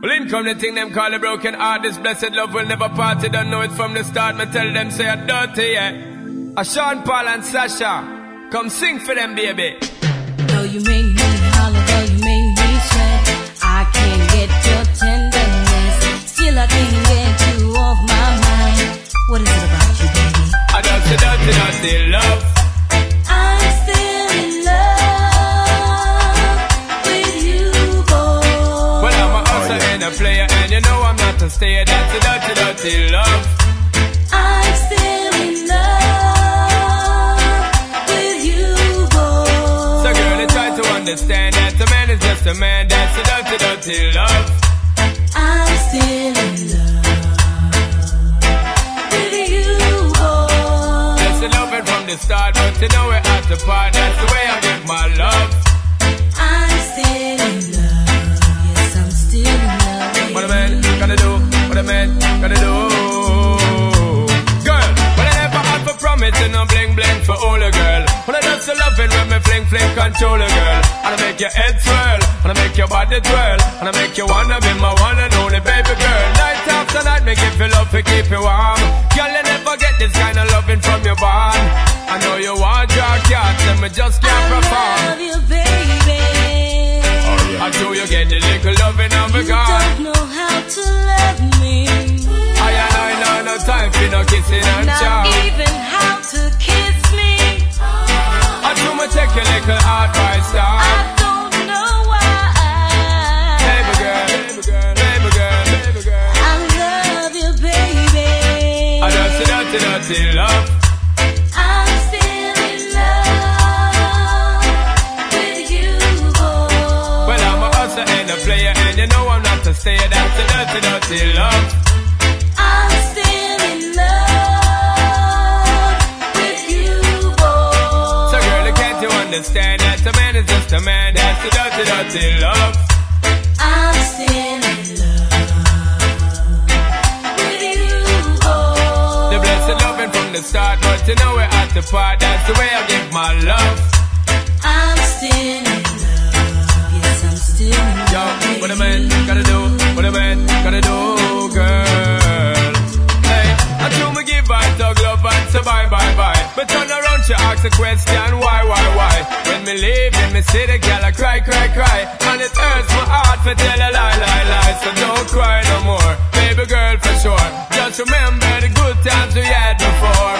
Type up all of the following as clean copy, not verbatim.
Well, in come the thing them call a broken heart. This blessed love will never part. They don't know it from the start. Me tell them say I'm dirty, yeah. A Sean Paul and Sasha, come sing for them, baby. Though you make me holler, though you make me sweat, I can't get your tenderness. Still I can't get you off my mind. What is it about you, baby? I dirty, dirty, dirty love. I'm still in love with you, boy. Well, I'm a hustler and a player, and you know I'm not a stayer. That's a dirty, dirty love. I'm still in love with you, boy. So girl, I try to understand that a man is just a man. That's a dirty, dirty love. I'm still in love with you, boy. That's the loving from the start, but you know we're at the part. That's the way I give my love. I'm still in love. Yes, I'm still in love. What a man gonna do? What a man gonna do? Girl, when I never had for promise and no bling bling for all a girl. When I just so loving when me fling fling control a girl. And I make your head swirl, and I make your body twirl, and I make you wanna be my one and only baby girl. Night after night, make you feel love to keep you warm. Girl, you never get this kind of loving from your bond. I know you want your cat, and me just can't perform. I love you, baby. I do you get the little loving of a You God. don't know how to love me. I know no time for no kissing and Not chow. even how to kiss me. I do me take your little advice I down. don't know why. Baby girl, baby girl, baby girl, baby girl. I love you, baby. I dirty, dirty, dirty love. I'm still in love with you, boy. Well, I'm a hustler and a player, and you know I'm not a stayer. That's a dirty, dirty love. I'm still in love with you, boy. So girl, can't you understand that a man is just a man? That's a dirty, dirty love. I'm still in love with you, boy. The blessed loving from the start, but you know we're at the part. That's the way I give my love. I'm still in love. Yes, I'm still in Yo, love. what a man gotta do, what a man gotta do, girl. Hey, I do me give her dog love and say bye, bye, bye. But turn around, she ask a question, why? When me leave, in me see the girl, I cry. And it hurts my heart to tell a lie. So don't cry no more, baby girl, for sure. Just remember the good times we had before.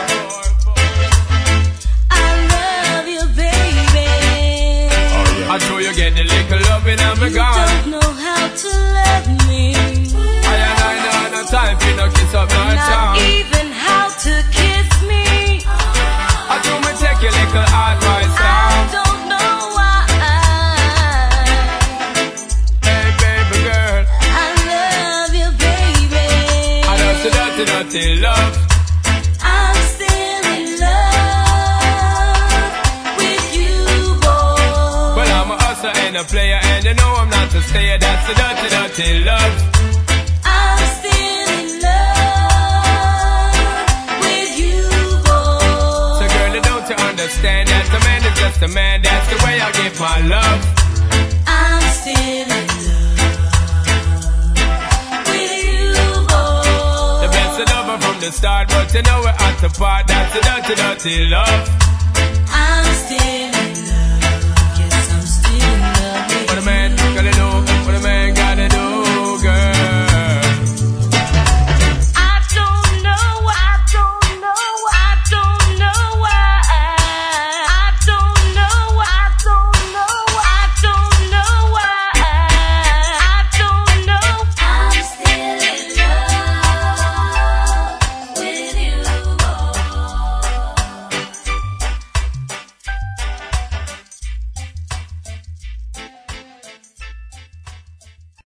I love you, baby. I know you get the little loving and me You gone. don't know how to love me. I know no time for no kiss up, no Not charm. even how to kiss me. I do me take your little advice I down. don't know why. Hey baby girl, I love you, baby. I love the dirty love. I'm still in love with you, boy. Well, I'm a hustler and a player, and you know I'm not a stayer. That's the dirty love. I'm still in love with you, boy. So girl, don't you understand that a man is just a man? That's the way I give my love. I'm still in love with you, boy. The best lover from the start, but you know we're at the part. That's the dirty love. I'm still